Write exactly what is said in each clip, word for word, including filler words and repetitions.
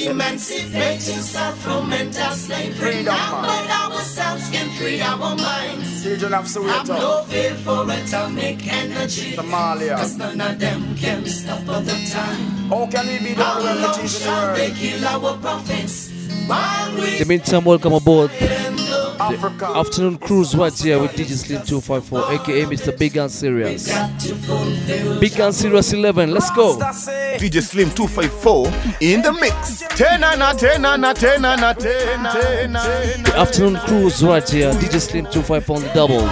emancipate yourself from mental slavery. Now but ourselves can free our minds. I'm no fear for atomic energy. Somalia. Cause none of them can stop all the time. How can we be done when the teaching the world? They kill our prophets. In the meantime, welcome aboard Africa. Afternoon Cruise right here with D J Slim two five four, aka Mister Big and Serious. Big and Serious eleven, let's go. D J Slim two five four in the mix. Tena na tena na tena na tena tena. The Afternoon Cruise right here, D J Slim two five four on the doubles.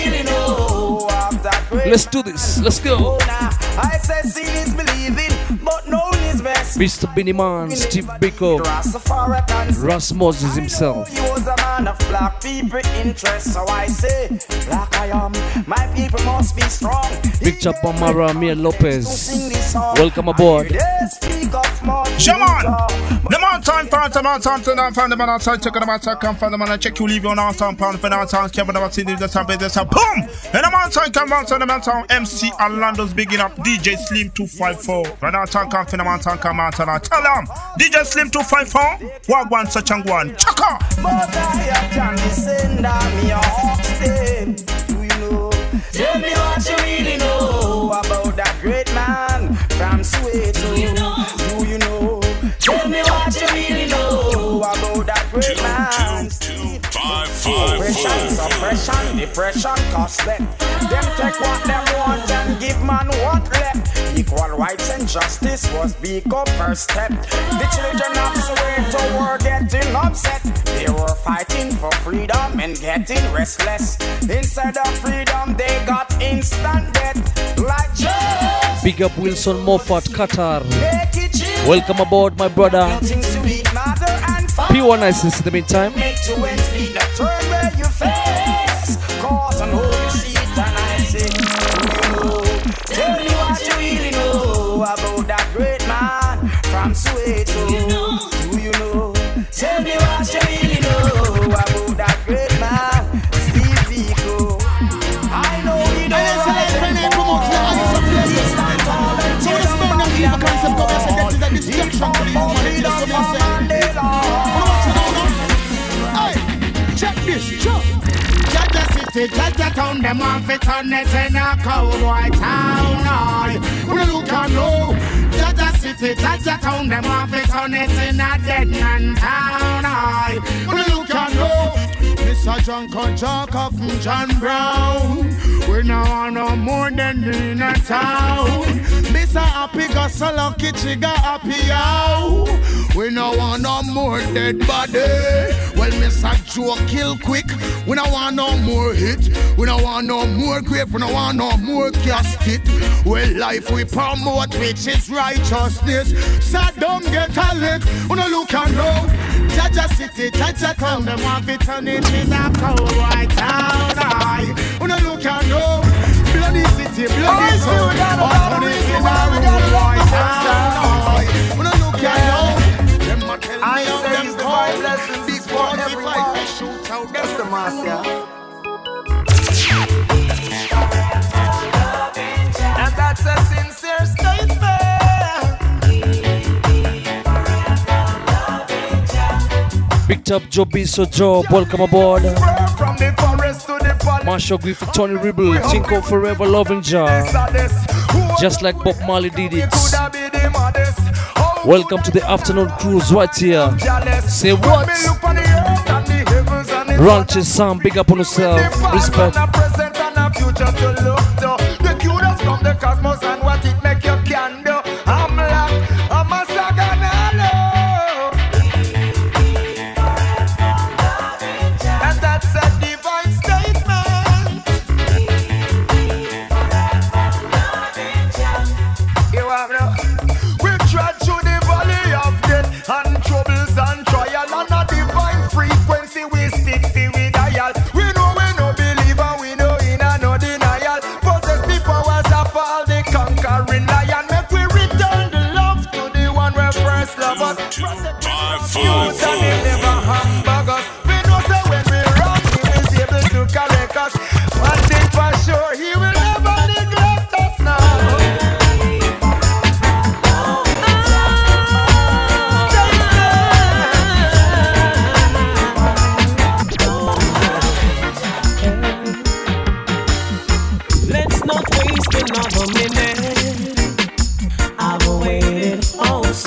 Let's do this, let's go. I said seeing is believing, but knowing is best. Mister Benny Man, Steve Biko, Russ Moses himself. He was a man of black people interest, so I say, black I am, my people must be strong. Big Chapa Mara, Mia Lopez. Welcome aboard. Come on! The mountain part, the mountain, the find the man outside, check the mountain, come find the man, I check you, leave your outside pound for the outside, Kevin, the city, the time, the time, boom! And the mountain, come mountain, the mountain, M C Orlando's bigging up D J Slim two five four. When I talk, come find the mountain, come out, and I tell them, D J Slim two five four, Wagwan, such and one, chaka! But I can send me a hot step. Do you know? Tell me what you really know about that great man from Soweto. Do you know? Do you know? Tell me what you really know about that great two, man. Two, two, five, five, Oppression, suppression, depression, cost them. Them take what them want and give man what left. Equal rights and justice was big up first step. The children of Soweto were getting upset. They were fighting for freedom and getting restless. Instead of freedom, they got instant death. Like Joe. Big up Wilson Moffat, Qatar. Welcome aboard, my brother. P one Niceness in the meantime. Tell me what you really know about that great man from Soweto. Do you know? Do you know? Tell me what you really know about that great man, Steve Biko. I know he knows how to promote the eyes of players. So the smell of the concept of us, that is a destruction to the humanity. That's what I'm saying. Hey, check this, check. Jaja City, Jaja Town, them want fit on it in a cowboy town. I will look and know. Jaja City, Jaja Town, them want fit on it in a dead man town. I will look and know. Mister John Kojaka from John Brown. We now no more than in a town. Mister Happy got so lucky, trigger happy out. We no want no more dead body. Well, Mister Joe kill quick. We no want no more hit. We no want no more grave. We no want no more casket. Well, life we promote, which is righteousness. So don't get a lick. We no look and know. Jaja City, Jaja Town, them want to turn it in a cowboy town. I wanna look and know. Bloody city, bloody town, want turn it in a cowboy town. I wanna look and know. Them a tell me how them divine blessings big for everyone. Shoot out, that's the master. And that's a sincere statement. Picked up Joe Biso Joe, welcome aboard. Marshall Griffith, Tony Ribble, Tinko Forever, Loving Jar. Just like Bob Marley did it. Welcome to the Afternoon Cruise right here. Say what? Ranches Sam, big up on yourself. Respect. We know we no believer, we know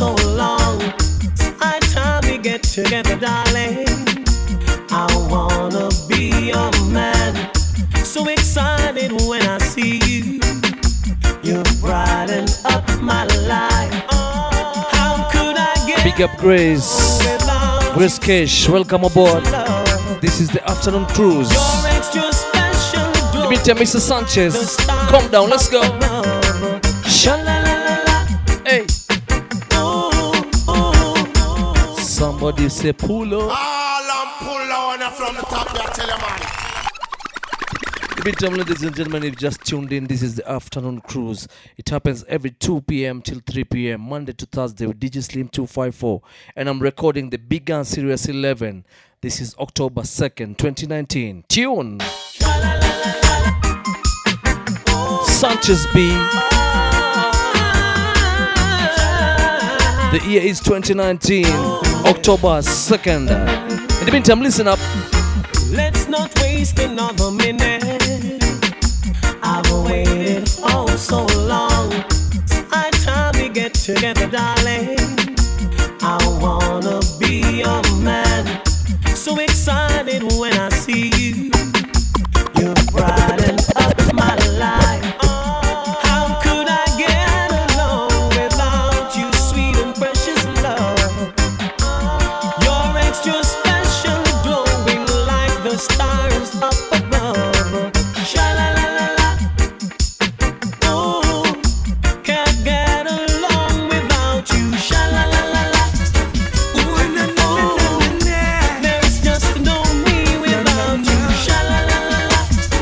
so long. I time we get together, darling. I wanna be your man. So excited when I see you. You brighten up my life. How could I get Big up Grace. Grace Cash, welcome aboard. This is the afternoon cruise. You're extra special. In the meantime, Mister Sanchez, calm down, let's go. Sha-la-la-la-la. Hey. Ooh, ooh. Somebody say pull up. All I'm pull on from the top, I tell you, man. In the meantime, ladies and gentlemen, if you just tuned in, this is the afternoon cruise. It happens every two p.m. till three p.m. Monday to Thursday with D J Slim two five four. And I'm recording the Big Gun Series eleven. This is October second, twenty nineteen. Tune. Sanchez B. The year is twenty nineteen, October second. In the meantime, listen up. Let's not waste another minute. I've waited oh so long. I time we get together, darling. I wanna be your man. So excited when I see you. You brighten up my life. How could I get along without you, sweet and precious love? You're extra special, glowing like the stars up above. Sha-la-la-la-la. Ooh, can't get along without you. Sha-la-la-la-la. Ooh, na, na, na, na, na. There's just no me without you. Sha-la-la-la-la.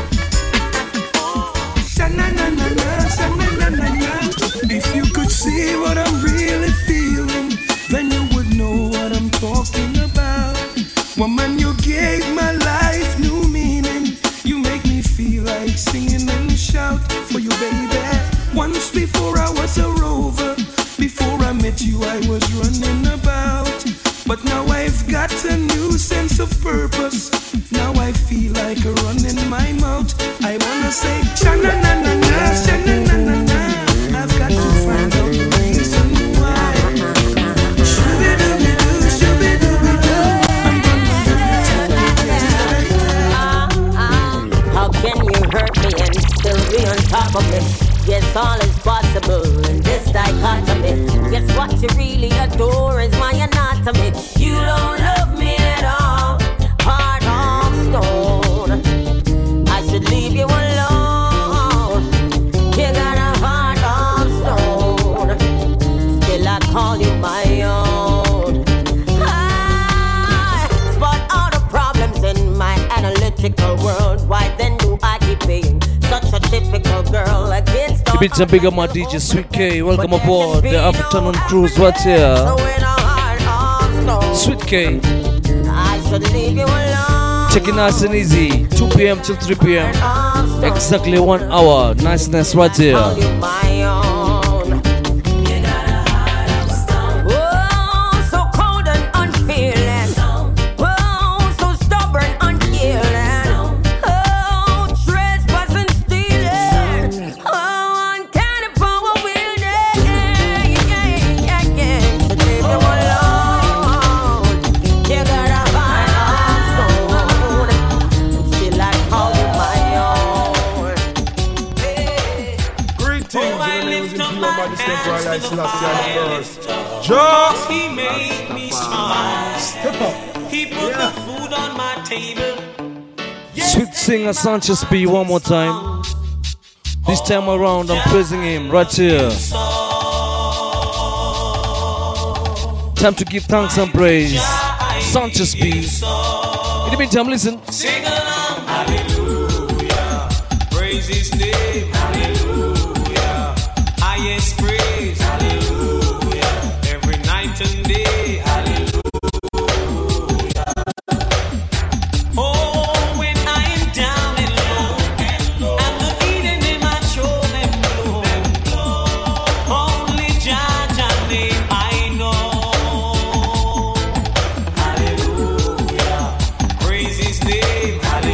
If you could see what I'm really feeling, then you would know what I'm talking about. Woman, you gave my life new meaning. You make me feel like singing and shout for you, baby. Once before I was a rover. Before I met you, I was running about. But now I've got a new sense of purpose. Now I feel like running my mouth. I wanna say, sha-na-na-na-na, sha-na-na-na-na. I've got to find out the reason why. Shoo-be-doo-be-doo, shoo-be-doo-be-doo. I'm gonna How can you hurt me and still be on top of me? Yes, all is possible in this dichotomy. Guess what you really adore is my anatomy. You don't love me at all, heart of stone. I should leave you alone. You got a heart of stone. Still I call you my own. I spot all the problems in my analytical world. Why then do I keep being such a typical girl against all Big and big up my D J Sweet K. Welcome aboard the afternoon cruise right here. Sweet K. I should leave you alone. Check it nice and easy. two p.m. till three p.m. Exactly one hour. Niceness right here. Call you my own. Oh, so cold and unfeeling. Oh, so stubborn, unyielding. Oh, trespassing, stealing. Oh, uncanny power wielding. Yeah, yeah, yeah, yeah. So leave you alone. You got a heart of stone. Still I call you my own. Greetings, Oh, I in the name lift of up the my Lord, Majesty, hands Emperor, to Haile the Selassie Father. the first. Cause he made me smile. Step up. He put the food on my table. Sweet singer Sanchez B one more time. This time around I'm praising him right here. Time to give thanks and praise. Sanchez B. In the meantime, listen. Sing along, hallelujah. Praise his name, hallelujah. Highest praise, hallelujah. Every night and day, hallelujah. Oh, when I am down and low, and the eating in my show them blow. Only Jah Jah name I know. Hallelujah. Praise his name, hallelujah.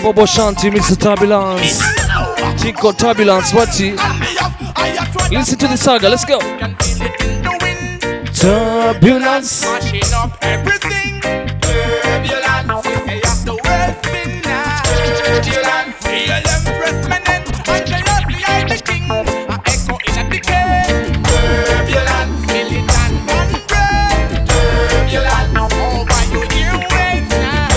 Bobo Shanti, Mister Turbulence. Chico Turbulence, what's he? Listen to the saga, let's go. Turbulence. Mashing up everything. Turbulence. Say up the world spin now. Turbulence. Feel impressment. Until you behind the king. A echo in a decay. Turbulence. Militant one friend. Turbulence. Over you hear waves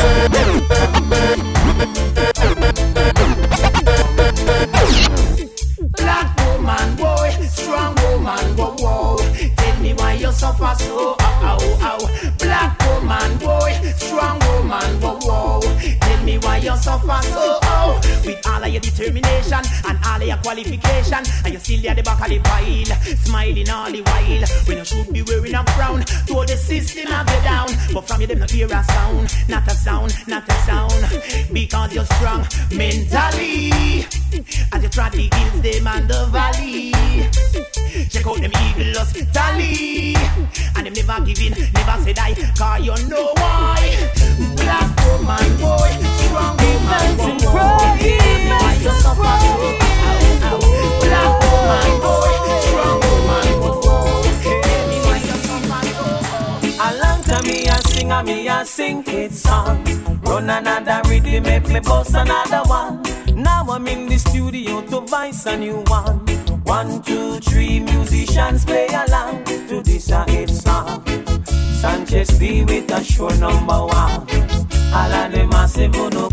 now. Black woman, boy. Strong woman, whoa, whoa. Tell me why you suffer so. Ow, ow. Black woman, boy. Strong woman, whoa, whoa. Tell me why you suffer so. Oh, with all of your determination and all of your qualification, and you still at the back of the pile, smiling all the while. When you should be wearing a frown, to the system have you down. But from you them not hear a sound, not a sound, not a sound. Because you're strong mentally, as you try to hills them and the valley. Check out them eagles tally, and them never giving, never say die, cause you know why. Black woman, boy, strong woman, woman, boy. Why you suffer so? Black woman, boy, strong woman, boy. Tell me why you suffer so. A long time me a sing, a me a sing it song. Run another rhythm, make me boss another one. Now I'm in the studio to voice a new one. One, two, three, musicians play along to this a hit song. Sanchez D with a show number one. All of the massive who know.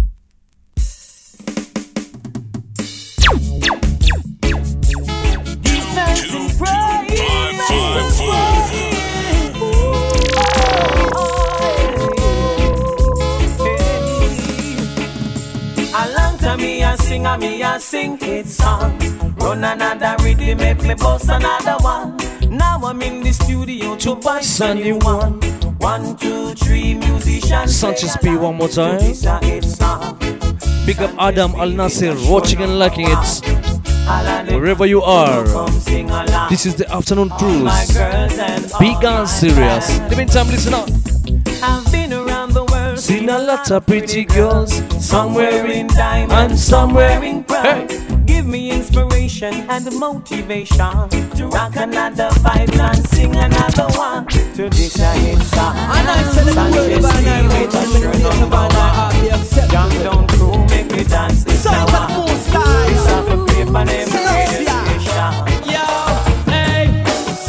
Defense and praise. A long time me a sing, a me a sing it song. Run another rhythm, make me boss another one. Now I'm in the studio to voice a new one. One, two, three, musicians. Sanchez P one more time. Big up Adam Al Nasir, watching and liking it. Wherever you are, this is the afternoon cruise. Big and serious. In the meantime, listen up. I've been around the world, Seen a lot of pretty girls, somewhere in diamond, and somewhere in pride. hey. Give me inspiration and motivation to rock another vibe and sing another one to this a hit song. And I said the word of an eye with a shirt number one. Jump down crew, make me dance this hour. This off a paper and every radio station. Yo, hey,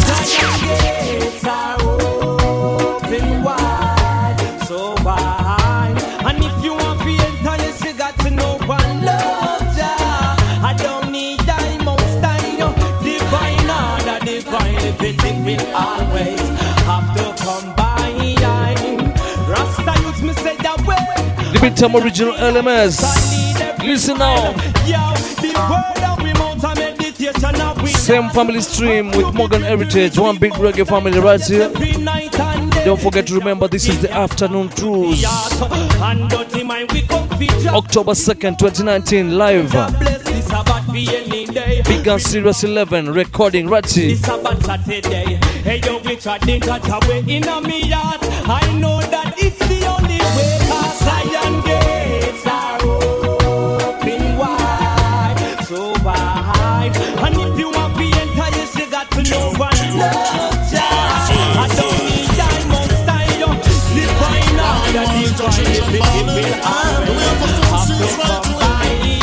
Gates are open wide, so wide. and if you want to enter, yes, you got to know one love. I don't need diamond style, divine order, divine everything will always have to combine. Rasta youths me say that way. The big time original L M S. Listen now. Yo, the word of we mount a meditation of we Same family stream with Morgan Heritage. One big reggae family right here. every night and day. Don't forget to remember this is the afternoon cruise. And dirty mind we come feature. October second, twenty nineteen, live. Bless this about be any day. Big and Serious eleven, recording right here. This about Saturday. Hey yo, we try to cut away in a me yard. I know that it's the only way. Cause Zion gates are open wide, so wide. And if you want to enter, yes, you got to know one love. I don't need diamond style. Divine order, divine everything will always have to come by.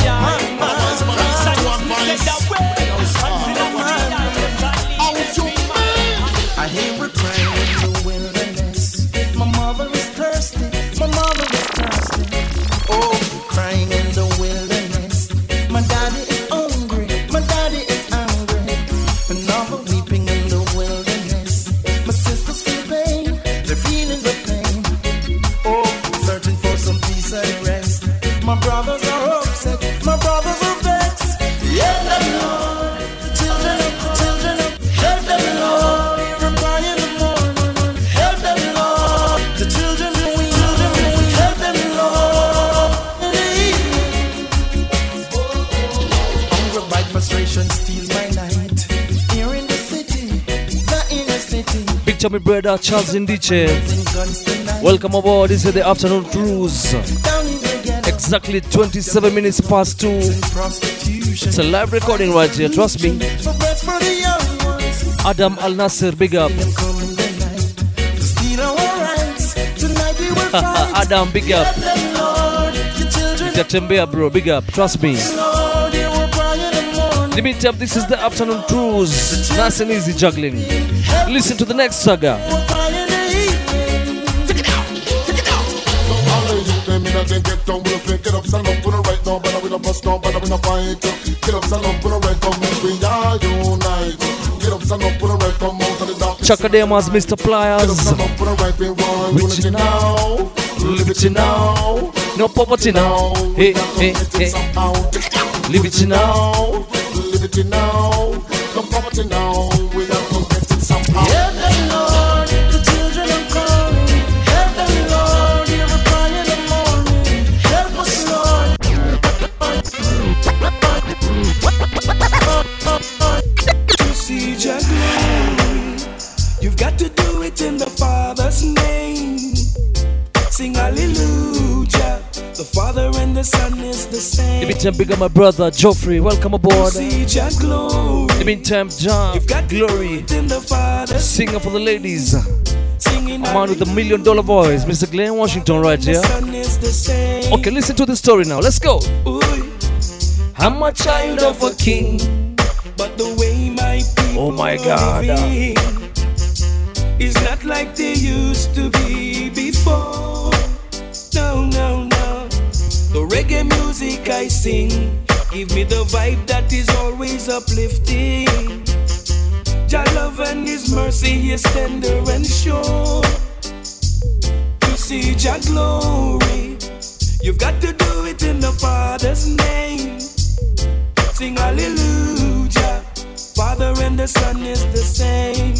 I hear her crying in the wilderness. My mother is thirsty. My mother is thirsty. Oh, crying in the wilderness. My daddy is hungry. My daddy is angry. Another weeping in the wilderness. My sisters feel pain. They're feeling the pain. Oh, searching for some peace and rest. My brothers are upset. My brothers are vexed. Yeah, them Lord. The children of the children of help them Lord. Hear a cry in the morning. Help them Lord. The children of we children of we help them Lord. In the evening. Hunger by frustration steals my night. Here in the city, the inner city. Big Tommy brother Charles Indiche. In guns tonight. Welcome aboard. This is the afternoon cruise. Down in the ghetto. Exactly twenty-seven minutes past two. It's a live recording right here, trust me. Adam Al Nasser, big up. Adam, big up. Jatembea, bro, big up, trust me. In the meantime, this is the afternoon cruise. Nice and easy juggling. Listen to the next saga. Get down with a flick, get up, stand up, put a right down, but I will bust down, but I will fight. Get up, stand up, put a right down, we are unite. Get up, stand up, put a right down, mount to the dark. Chakademas, Mister Pliers. Get up, stand up, put a right down, unity now, liberty now. No poverty now. Hey, hey, hey. Liberty now, liberty now. No poverty now. We have to get it somehow. Help them, Lord, the children are calling. Help them, Lord, hear a cry in the morning. Help us, Lord. To see your glory, you've got to do it in the Father's name. Sing hallelujah. The Father and the Son is the same. In the meantime, big up my brother Geoffrey. Welcome aboard. See your glory. In the meantime, John, you've got Glory, in the Father's singer for the ladies. Singing a man with a million dollar voice, Mister Glenn Washington, right here. Okay, listen to the story now. Let's go. Ooh. I'm a child of a king, but the way my people oh my God, living is not like they used to be before. No, no, no. The reggae music I sing give me the vibe that is always uplifting. Jah love and His mercy is tender and sure. To see Jah glory, you've got to do it in the Father's name. Sing hallelujah. Father and the Son is the same.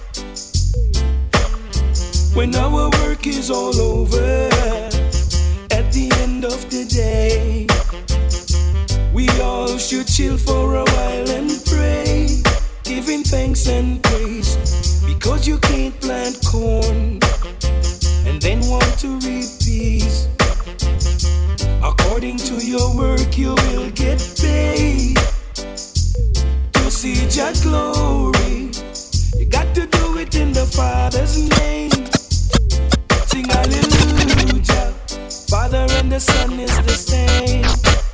When our work is all over, at the end of the day, we all should chill for a while and pray, giving thanks and praise, because you can't plant corn and then want to reap peas. According to your work you will get paid. To see Jah glory, you got to do it in the Father's name. Sing hallelujah. Father and the Son is the same.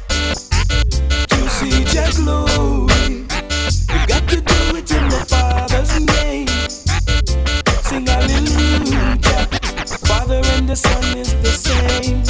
To see Jah glory, you got to do it in the Father's name. Sing hallelujah. Father and the Son is the same.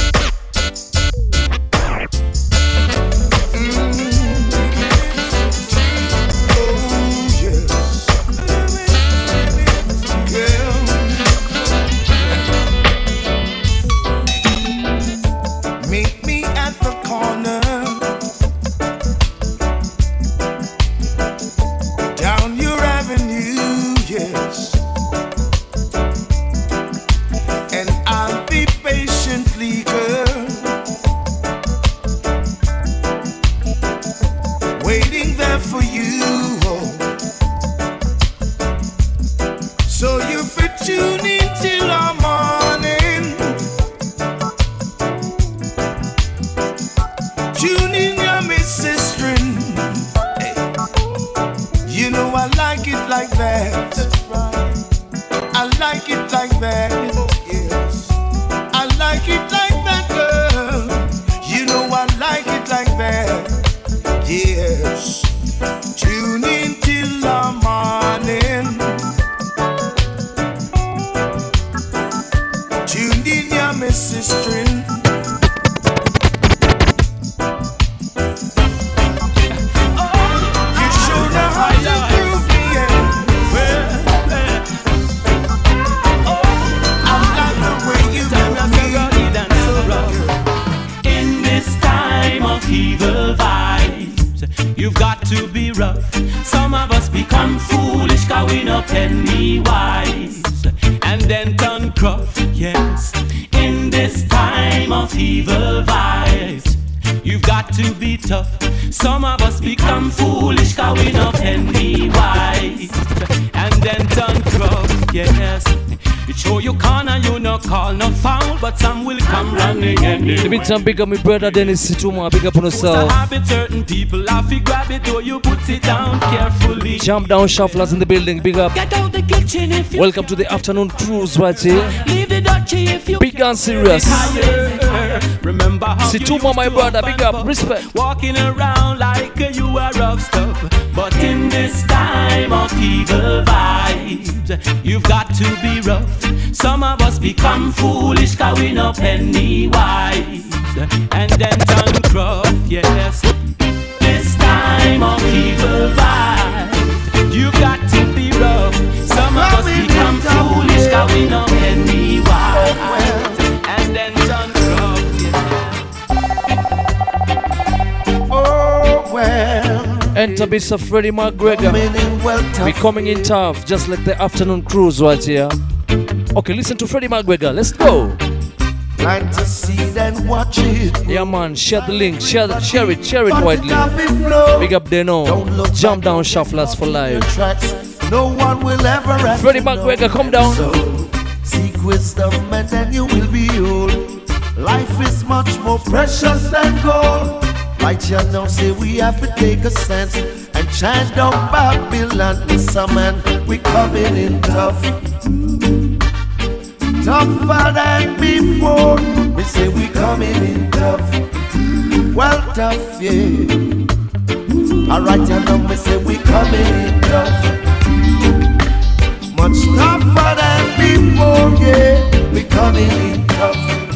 Oh, you can't and you no call no foul, but some will come running anyway. The big time big up my brother Dennis Situma, big up on yourself. Habit certain people have to grab it, or you put it down carefully. Jump down shufflers in the building, big up. Get out the kitchen if you welcome to the afternoon cruise right here. Leave the dutchie if you big and serious. Remember how Situma, my brother, big up, respect. Walking around like you are rough stuff, but in this time of evil vibes, you've got to be rough. Some of us become foolish, cause we no penny wise, and then turn rough, yes. This time of evil vibes, you've got to be rough. Some of us become foolish, cause we no penny wise, and then turn rough, yeah. Oh, well. Enter Mister Freddie McGregor. We're coming in tough, just like the afternoon cruise right here. Okay, listen to Freddie McGregor. Let's go. Like to see then watch it. Yeah, man. Share the link. Share, the, share it. Share it widely. Big up Deno. Jump down shufflers for life. No one will ever ask. Freddie McGregor, come down. So, seek wisdom and then you will be old. Life is much more precious than gold. Right you now say we have to take a sense and change down Babylon. Listen man, we coming in tough, tougher than before. We say we coming in tough, well tough, yeah. Alright you now we say we coming in tough, much tougher than before, yeah. We coming in tough.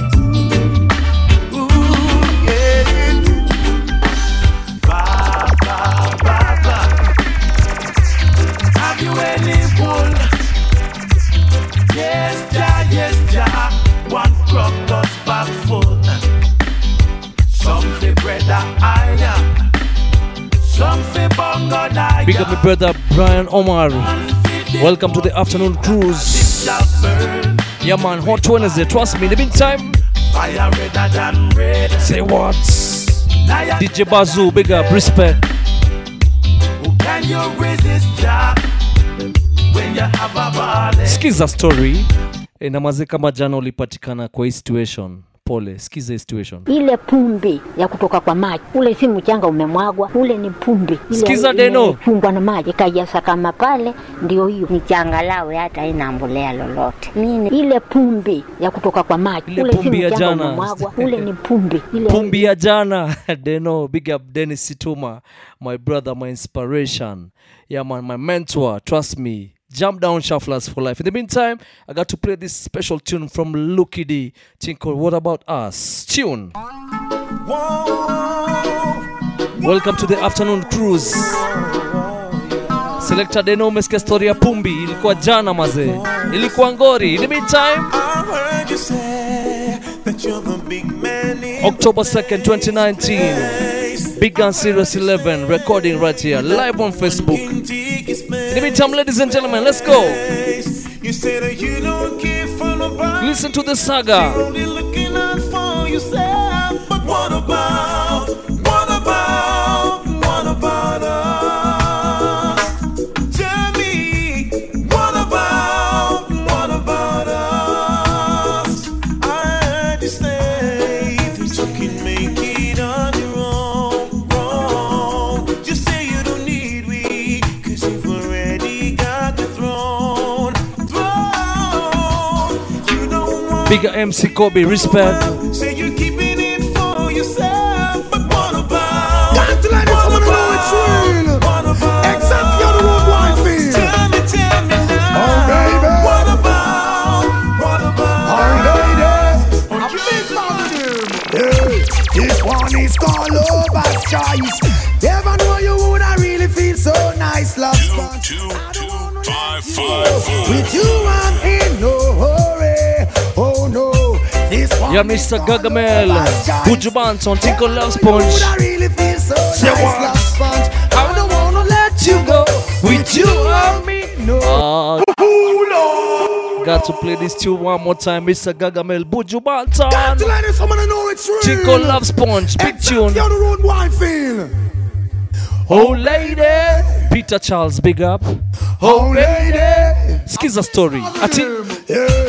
Yes, Jah, yes, Jah. One crop goes back full. Some fi bread and iron, some fi bongo naya. Big up my brother Brian Omar. Welcome to the afternoon cruise. Yeah man, Hot Wednesday. Trust me, in the meantime. Fire redder than red. Say what? D J Bazoo, big up, respect. Who can you resist, Jah? When you have a ball. Skiza story. E namaze kama jana ulipatikana kwa hii situation. Pole, skiza hii situation. Ile pumbi ya kutoka kwa maji. Ule si mchanga umemwagwa, ule ni pumbi. Skiza Deno. Fungwa na maji kajasa kama pale, ndio hiyo. Ni changalawe hata haina mbolea lolote. Mimi ile pumbi ya kutoka kwa maji. Ile ule pumbi si ya mchanga jana. umemwagwa, ule ni pumbi. Ile Pumbi ya jana. Deno, big up Dennis Situma, my brother, my inspiration. Yeah man, my mentor, trust me. Jump down shufflers for life. In the meantime, I got to play this special tune from Lucky D. Tinkle, what about us? Tune. Welcome to the afternoon cruise. Selector Deno umesikia story ya Pumbi. Ilikuwa jana maze. Ilikuwa ngori. In the meantime, October second, twenty nineteen. Big and Serious eleven recording right here, live on Facebook. In the meantime, ladies and gentlemen, let's go. Listen to the saga. What about, what about, what about us? Tell me, what about, what about us? I heard you say that you can make it on your own, wrong. Just say you don't need me, cause you've already got the throne, throne. You don't want Bigger M C Kobe, respect. say you're keeping it for yourself, but what about? Time to let someone know it's real. What about? Except you're the road wide field. Tell me, tell me now. Oh, baby. What about? What about? Oh, ladies. I'm big man with him. Hey, this one is called Lover's Choice. Never know you would I really feel so nice, love sponge. Two, two, five, five, four. With you I'm in no hurry. Oh no. This one Yeah, Mister Gagamel, Buju Banton, Tinkle Love Sponge. I really feel so Say nice, what? love sponge. I don't wanna let you go. With you and me, no. Uh, got to play this tune one more time, Mister Gagamel, Buju Got to Banton, let someone know it's real. Tinkle Love Sponge, big tune. You're the road wide field. Oh lady, Peter Charles, big up. Oh lady. Skiza story. I think Yeah.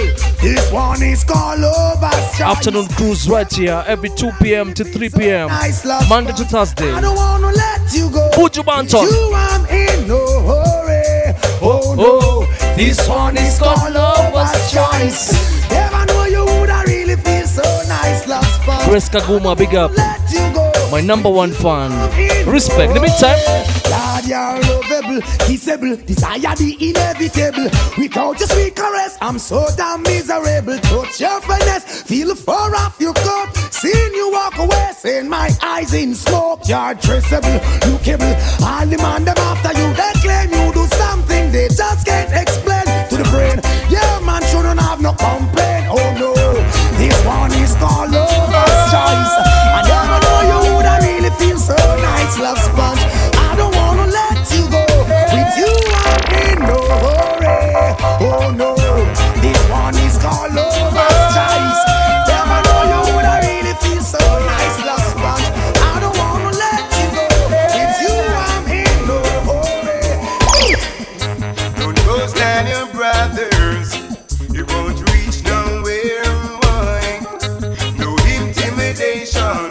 This one is called Lover's Choice. Afternoon cruise right here every two p.m. to three p.m. Monday to Thursday. I don't wanna let you go. Put your bands on. You, I'm in no hurry. Oh no, this one is called Lover's Choice. Never know you would I really feel so nice, love spot. Chris Kaguma, big up. Let you go. My number one fan. Respect. In the meantime, God, you're lovable, kissable, desire the inevitable. Without your sweet caress, I'm so damn miserable. Touch your finesse, feel far off your cup. Seeing you walk away, seeing my eyes in smoke. You're traceable, lookable. All the man them after you, they claim you do something they just can't explain to the brain. Yeah, man shouldn't have no complaint. Oh no, this one is called Lover's Choice. I never know you would I really feel so nice, love sponge. I don't wanna let you go. With you I'm in no hurry. Oh no, this one is called Lover's Choice. Never know you would I really feel so nice, love sponge. I don't wanna let you go. With you I'm in no hurry. Don't go stand your brothers. You won't reach nowhere. Boy. No intimidation.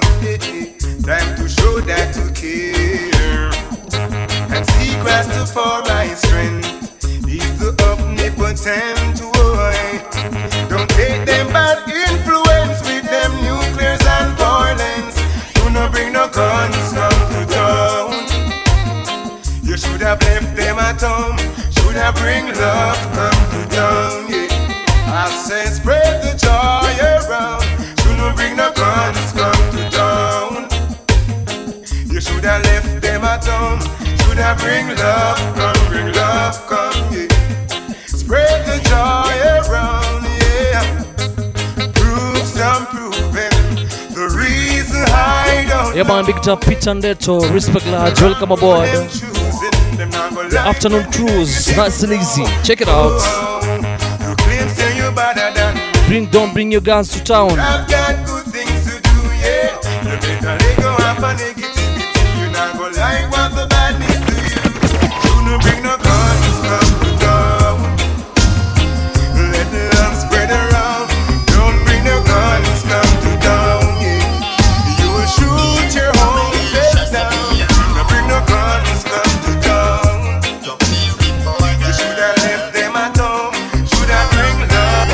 Time to show that you care. And seek Rastafari's strength. He's the omnipotent boy. Don't take them bad influence with them nuclears and violence. Do not bring no guns come to town. You should have left them at home. Should have bring love come to town. Yeah. I said spread the joy around. Should not bring no guns come to town. You should have left them at home. Should have bring love, come, bring love, come, yeah. Spread the joy around, yeah. Proofs I'm proving the reason I don't. Yeah, man, big top Pete and Deto. Respect large. Welcome aboard. The afternoon cruise, nice and easy. Check it out. You claim say you better than. Bring, don't bring your guns to town. I've got good things to do, yeah. You better let go up and negative. Go like what the badness to you. Do not bring no guns, come to town. Let the love spread around. Don't bring no guns, come to town. Yeah. You will shoot your own self down. Don't bring no guns, come to town. You should have left them at home. Should have bring love.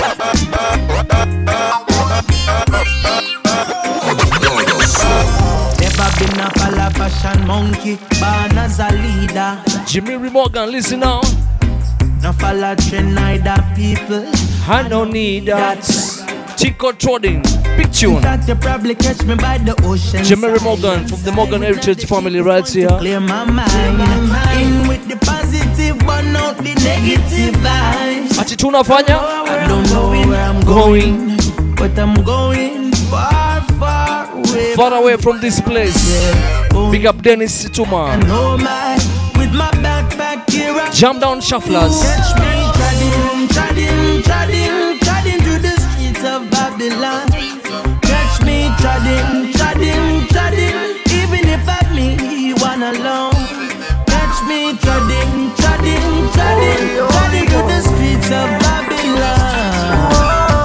Never been a fella fashion monkey, born as a leader. Jimmy Morgan, listen now. No follow trend neither people. I don't need that. Chico Trodding, big tune. That you probably catch me by the ocean. Jimmy Morgan from the Morgan Heritage family right here. Clear my mind. In with the positive, but not the negative vibes. Atituna Fanya. I don't know where I'm going, but I'm going far, far away. Far away from this place. Big up Dennis Situma. With my backpack here, Jam Down Shufflers. Catch me treading, treading, treading, treading through the streets of Babylon. Catch me treading, treading, treading, even if I'm me one alone. Catch me treading, treading, treading, treading through the streets of Babylon.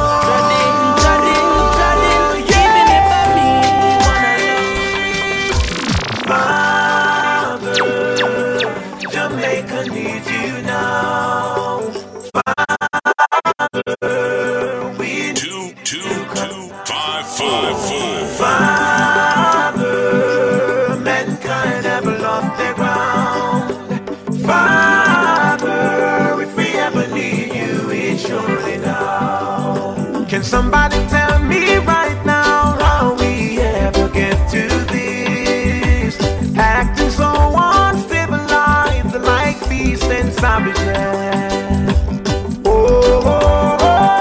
Can somebody tell me right now how we ever get to this? Acting so uncivilized like beasts and savages. Oh, oh,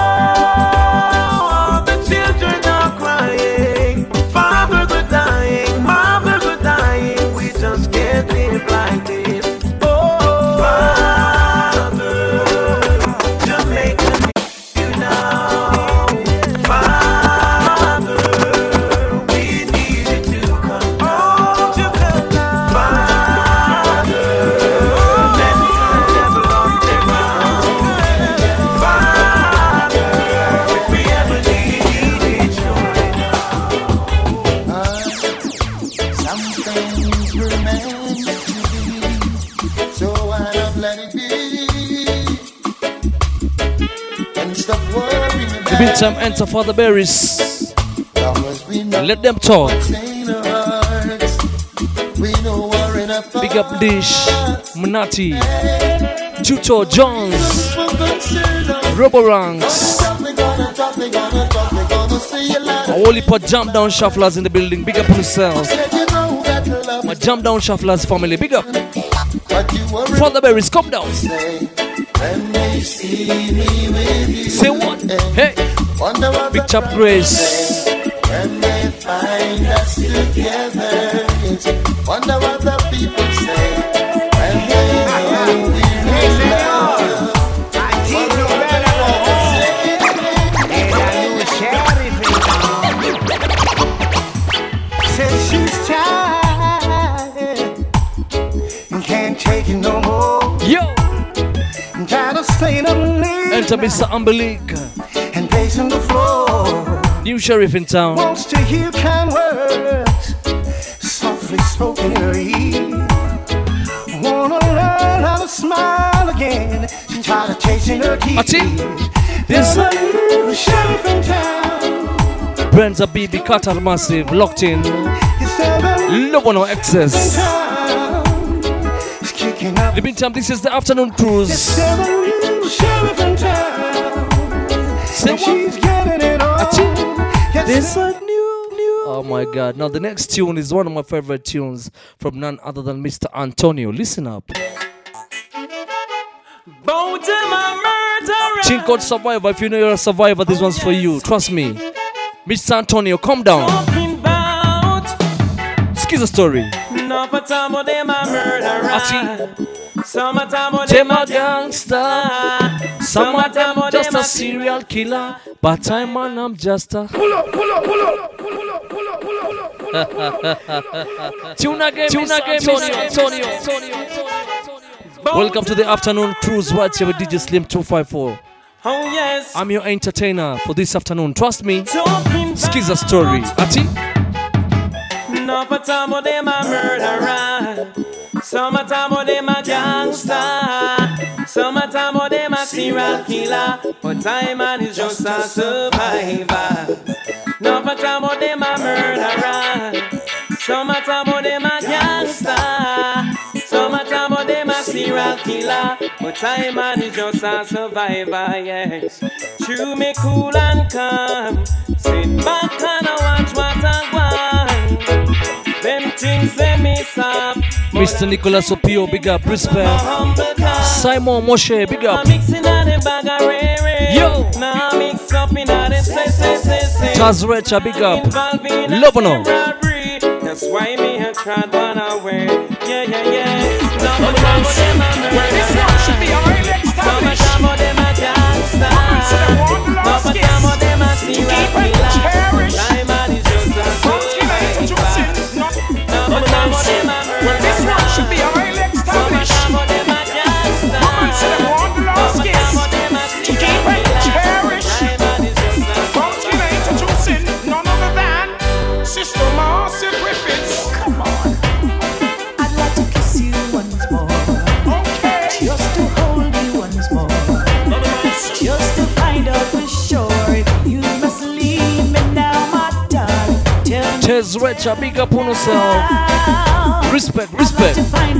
oh, the children are crying. Fathers are dying, mothers are dying. We just can't live like this. Oh, Father, Jamaica, you know. The big time enter for the berries. Let them talk. Big up Dish, Munati, Tuto Jones, Roboranks. Only put jump down shufflers in the building. Big up on yourselves. My jump down shufflers family. Big up. For the berries, come down. Say what? Hey, Big Chap Grace. When they find us together, it's wonder what the people say. When they know we really love. I keep you better and I knew sheriff said she's tired and can't take it no more. Yo, I'm tired of staying up late. Enter Mister Umbilic and pacing the floor. New sheriff in town. Wants to hear kind words, softly spoken in her ear. Wanna learn how to smile again. She tired of chasing her tears. There's a new sheriff in town. Brenda B B Qatar Massive locked in. Love on our excess. The meantime, this is the afternoon cruise. Say what? She's getting it on. There's a new, new. Oh my God! Now the next tune is one of my favorite tunes from none other than Mister Antonio. Listen up. Tune called Survivor. If you know you're a survivor, this one's for you. Trust me. Mister Antonio, calm down. Skiza story. Some of them a gangster, some of them just a serial killer, but I'm man, I'm just a pull up, pull up, pull up, pull up, pull up, pull up. Tune again, tune again, Antonio, Antonio. Welcome to the afternoon cruise right here with D J Slim two five four. Oh yes, I'm your entertainer for this afternoon. Trust me. Skiza story, Ati. No for time of them a murderer. Summertime of them a gangster. Summertime of them a serial killer. But time man is just a survivor. No for time of them a murderer. Summertime of them a gangster. Summertime of them a serial killer. But time man is just a survivor, yes. Chew me cool and calm. Sit back and watch what I want. Them things they miss up. Mister Nicolas Opio, big up, respect. Simon Moshe, big up. Yo! Taz Recha, big up. Love no. That's why me a tried one away. Yeah, yeah, yeah. Where this one should be highly established. To keep and cherish. Where this one should be highly established. Woman said I want the lost kiss. To keep and cherish. Funky introducing none other than Sister Marcia Griffiths. Come on. I'd like to kiss you once more. Okay. Just to hold you once more. Just to find out for sure if you must leave me now, my darling. Tell me. Tez Recha, big up on yourself. Respect, respect.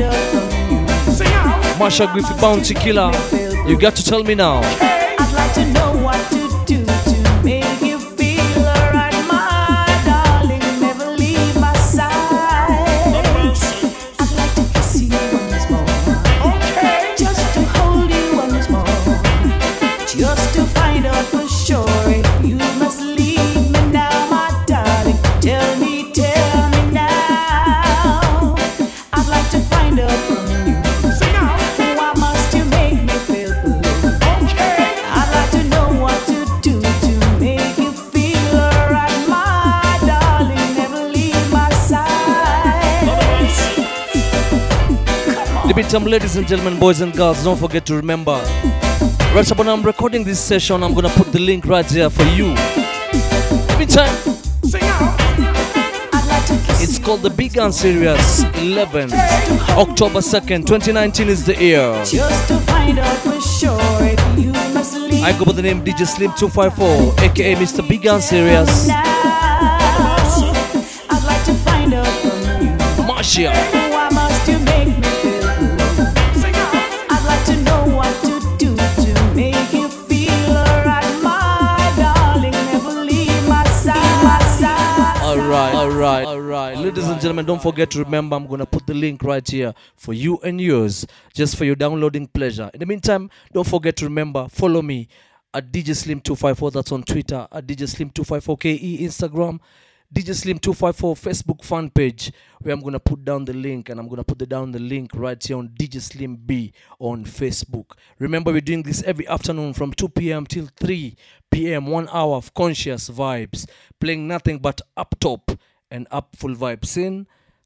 Marsha Griffith, Bounty Killer. You got to tell me now. I'd like to know what to do to make you feel alright, my darling. Never leave my side. I'd like to kiss you once more. Okay. Just to hold you once more. Just to find out for sure if you must leave me now, my darling. Tell me, tell me now. I'd like to find out from you. Why must you make me feel good? Okay. I'd like to know what to do to make you feel alright, my darling. Never leave my side. The big time, ladies and gentlemen, boys and girls, don't forget to remember. Right up when I'm recording this session, I'm gonna put the link right there for you. The big time. Sing out. It's called the Big Gun Series eleven. October second, twenty nineteen is the year. Just to find out for sure if you must leave I go by the name D J Slim two five four, aka Mister Big and Serious. I'd like to find out from you. Marcia. Why must you make me feel blue? I'd like to know what to do to make you feel alright, my darling. Never leave my side, my side. Alright, alright, alright. Ladies and gentlemen, don't forget to remember I'm gonna put the link right here for you and yours, just for your downloading pleasure. In the meantime, don't forget to remember, follow me at D J Slim two five four, that's on Twitter, at D J Slim two five four K E Instagram, D J Slim two five four Facebook fan page, where I'm going to put down the link, and I'm going to put the down the link right here on D J Slim B on Facebook. Remember, we're doing this every afternoon from two p.m. till three p.m. One hour of conscious vibes, playing nothing but up top and up full vibes in.